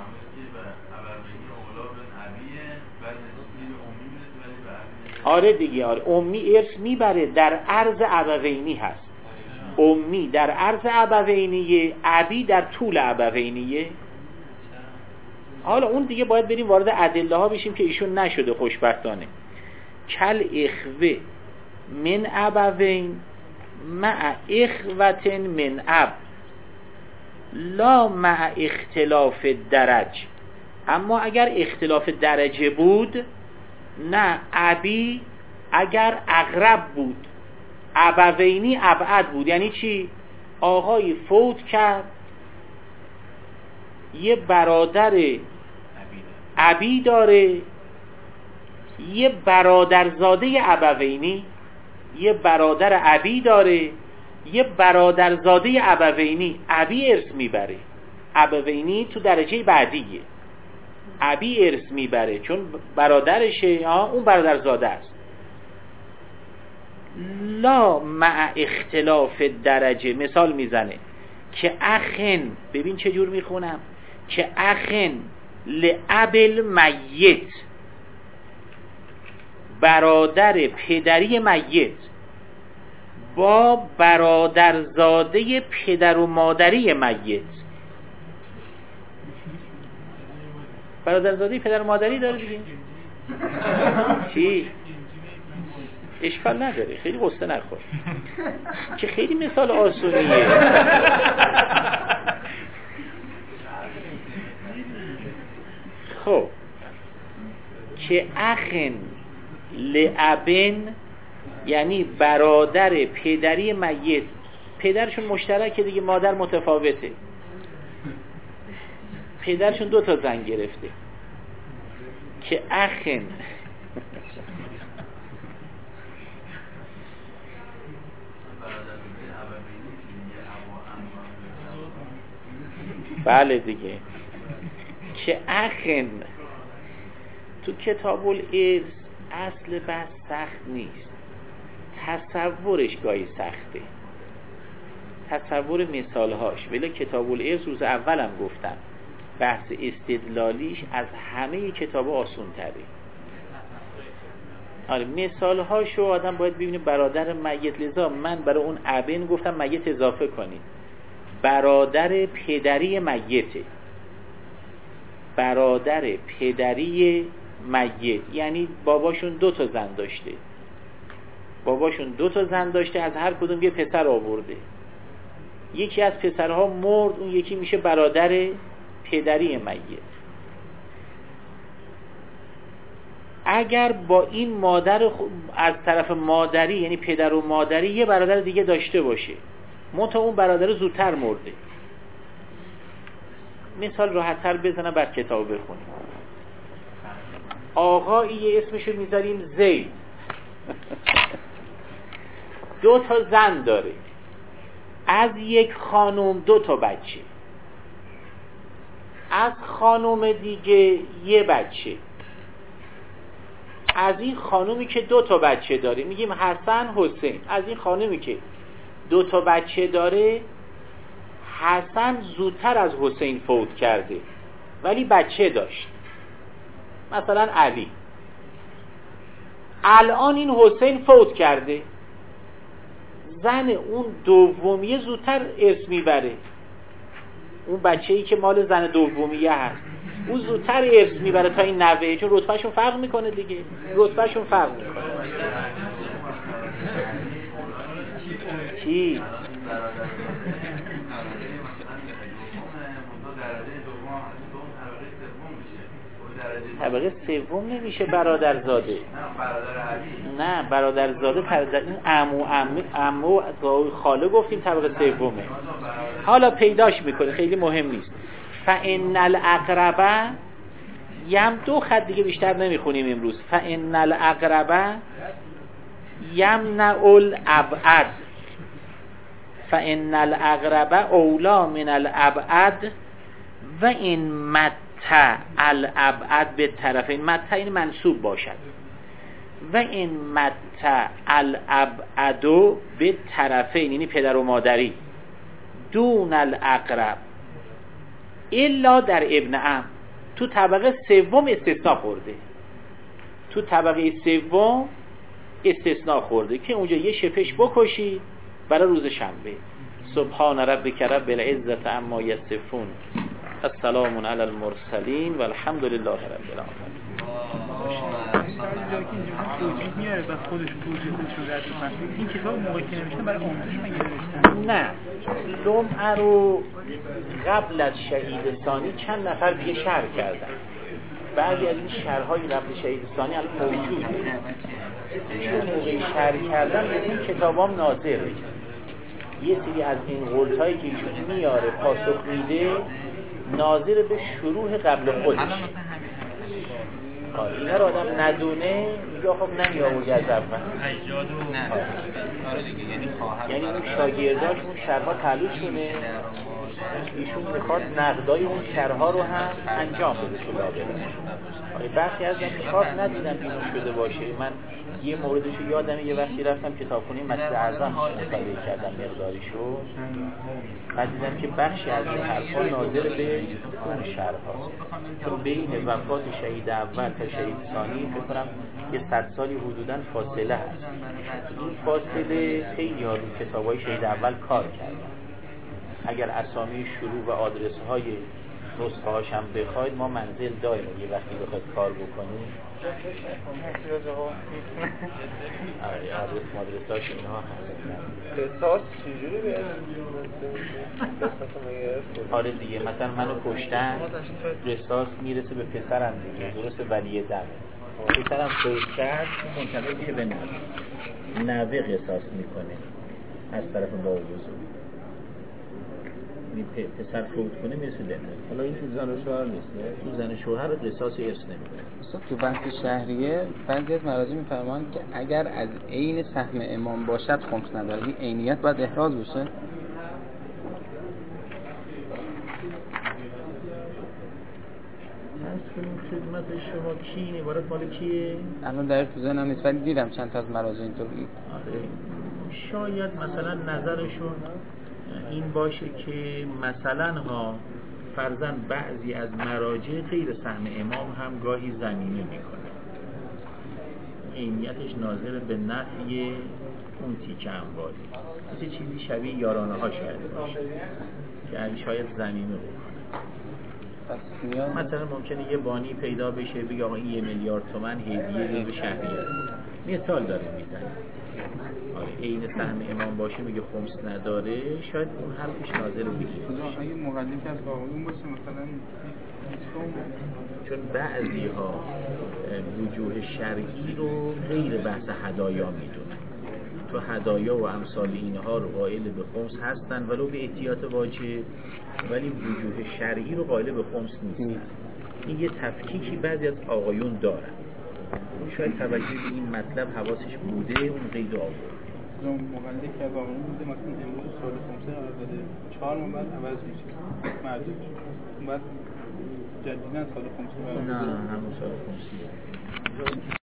آره دیگه، آره امی ارث میبره، در عرض ابوینی هست. امی در عرض ابوینیه، ابی در طول ابوینیه. حالا اون دیگه باید بریم وارد ادله ها بشیم که ایشون نشده خوشبختانه. کل اخوه من ابوین مع اخوة من اب لا مع اختلاف درج. اما اگر اختلاف درجه بود، نه ابی اگر اقرب بود، ابوینی ابعد بود. یعنی چی؟ آقای فوت کرد، یه برادر ابی داره، یه برادرزاده ابوینی، یه برادر ابی داره، یه برادرزاده ابوینی. ابی ارث میبره، ابوینی تو درجه بعدیه. ابی ارث میبره چون برادرشه، اون برادرزاده است. لا مع اختلاف درجه. مثال میزنه که اخن، ببین چه جور میخونم، که اخن لابل میت، برادر پدری میت با برادرزاده پدر و مادری میت. برادرزاده پدر و مادری داره دیگه. چی؟ اشکال نداره، خیلی غصه نخور که خیلی مثال آسونیه. خب که اخن لابن یعنی برادر پدری میت، پدرشون مشترکه دیگه، مادر متفاوته، پدرشون 2 تا زن گرفته. که اخن بله دیگه، که اخن تو کتاب الارث اصل بحث سخت نیست، تصورش گاهی سخته، تصور مثالهاش. ولی کتاب الارث روز اولم گفتم بحث استدلالیش از همه کتاب آسون تره. آره مثالهاشو آدم باید ببینه. برادر میت، لذا من برای اون ابن گفتم میت اضافه کنید، برادر پدری میته، برادر پدری میت یعنی باباشون 2 تا زن داشته، باباشون 2 تا زن داشته، از هر کدوم یه پسر آورده، یکی از پسرها مرد، اون یکی میشه برادر پدری میت. اگر با این مادر از طرف مادری یعنی پدر و مادری یه برادر دیگه داشته باشه، منتها اون برادر زودتر مرده. مثال راحت‌تر بزنم بعد کتاب بخونیم. آقایی اسمشو میذاریم زید، 2 تا زن داره، از یک خانم 2 تا بچه، از خانم دیگه یه بچه. از این خانومی که 2 تا بچه داره میگیم حسن حسین. از این خانومی که 2 تا بچه داره، حسن زودتر از حسین فوت کرده ولی بچه داشت، مثلا علی. الان این حسین فوت کرده، زن اون دومیه زودتر ارث میبره، اون بچه‌ای که مال زن دومیه هست اون زودتر ارث میبره تا این نوه، چون رتبهشون فرق میکنه دیگه، رتبهشون فرق میکنه. چی؟ طبقه سوم نمیشه برادرزاده. نه برادرزاده این عمو خاله گفتیم طبقه سومه. حالا پیداش میکنه، خیلی مهم نیست. فإن الأقرب یم 2 خط دیگه بیشتر نمیخونیم امروز. فإن الأقرب یمنع الأبعد، فإن الأقرب اولا من الأبعد و این متع الأبعد به طرفین. متع این منصوب باشد، و این متع الأبعد به طرفین یعنی پدر و مادری، دون الأقرب الا در ابن عم. تو طبقه سوم استثناء خورده، تو طبقه سوم استثناء خورده که اونجا یه شپش بکشی برای روز شنبه. سبحان ربک رب العزة عما یصفون السلام علی المرسلین و الحمد لله رب العالمین. جایی که اینجا توجیه میاره و خودش توجیه خودش رو رد میکنه. این کتاب موقعی که نوشتن برای آموزش مگه نوشتن؟ نه، لمعه رو قبل از شهید ثانی چند نفر دیگه شرح کردن. بعضی از این شرح‌های قبل شهید ثانی الان موجوده. چون موقعی شرح کردن به این کتابام ناظر بشه. یه سری از این قول‌هایی که ایشون میاره پاسخ میده ناظر به شروع قبل خودش. اینا رو آدم ندونه یا خب نمی‌آورد از اول. یعنی اون شاگرداش اون شرح‌ها تعلیقشونه، ایشون میخواد نقدای اون شرح‌ها رو هم انجام بده تو لابلای. برخی از انتخاب ندیدم اینو شده باشه. من یه موردش رو یادمه، یه وقتی رفتم کتابخونه مسجد اعظم مطالعه کردم مقداریشو، بعد دیدم که بخشی از این حرفا ناظر به اون شرح‌ها، چون بین وفات شهید اول تا شهید ثانی فکر کنم یه 100 سالی حدوداً فاصله هست. این فاصله خیلی ها رو کتاب‌های شهید اول کار کردن. اگر اسامی شروع و آدرس‌های نسخه‌هاش هم بخواید ما منزل داریم، یه وقتی بخواید کار بکنیم آدرس مدرسه‌اش اینها هست. قصاص چجوری بیاد؟ آره دیگه، مثلا منو کشتن، قصاص میرسه به پسرم دیگه، درسته ولی دم پسرم فوت کرد منتقل میشه به نوه قصاص میکنه از طرف بابا بزرگ. پسر فوت کنه میرسه به نوه. حالا این تو زن و شوهر نیست نه؟ تو زن و شوهر قصاص ارث نمیکنه. اصلا تو بحث شهریه بعضی از مراجع میفرمایند که اگر از عین سهم امام باشد خمس نداره، این عینیت باید احراز بشه. از کنیم خدمت شما کی این عبارت مال کیه؟ الان دقیق تو ذهنم نیست ولی دیدم چند تا از مراجع اینطور. آره شاید مثلا نظرشون این باشه که مثلا ها فرضاً بعضی از مراجع غیر سهم امام هم گاهی زمینه میکنه، عینیتش ناظر به نفی اون تیکه اموالی، مثل چیزی شبیه یارانه ها کرده باشه که شاید زمینه بکنه. مثلا ممکنه یه بانی پیدا بشه بگه آقا این 1 میلیارد تومان هدیه به شهریه، مثال داره میزنه. آره عین سهم امام باشه میگه خمس نداره، شاید اون حرفش ناظر بگیره اگه مقدم که از باقیون باشه مثلا چون بعضی ها وجوه شرعی رو غیر بحث هدایا میدونن. تو هدایا و امثال اینها رو قائل به خمس هستن ولو به احتیاط واجب، ولی وجوه شرعی رو قائل به خمس نیست. این یه تفکیکی بعضی از آقایون دارن. شاید توجه به این مطلب حواسش بوده اون قید آورد. اون مقلده که از آقایون بوده مثلا امروز سال خمسه قرار داده 4 ماه بعد عوض میشه مرجع بعد جدیدن سال خمسه نه همون سال خمسی